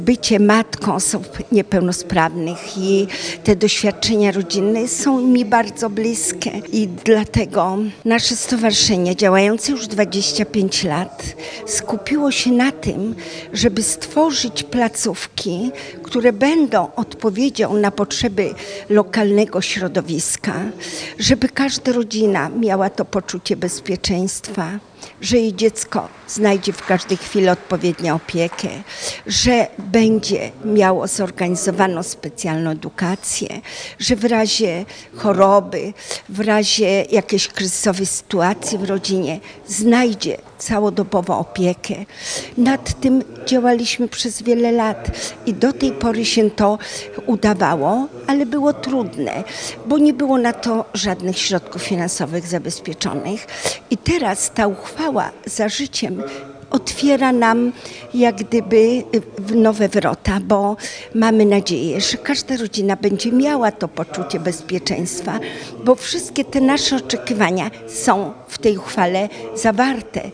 Bycie matką osób niepełnosprawnych i te doświadczenia rodzinne są mi bardzo bliskie i dlatego nasze stowarzyszenie, działające już 25 lat, skupiło się na tym, żeby stworzyć placówki, które będą odpowiedzią na potrzeby lokalnego środowiska, żeby każda rodzina miała to poczucie bezpieczeństwa, że jej dziecko znajdzie w każdej chwili odpowiednią opiekę, że będzie miało zorganizowaną specjalną edukację, że w razie choroby, w razie jakiejś kryzysowej sytuacji w rodzinie znajdzie całodobową opiekę. Nad tym działaliśmy przez wiele lat i do tej pory się to udawało, ale było trudne, bo nie było na to żadnych środków finansowych zabezpieczonych. I teraz ta uchwała Za życiem otwiera nam jak gdyby nowe wrota, bo mamy nadzieję, że każda rodzina będzie miała to poczucie bezpieczeństwa, bo wszystkie te nasze oczekiwania są w tej uchwale zawarte.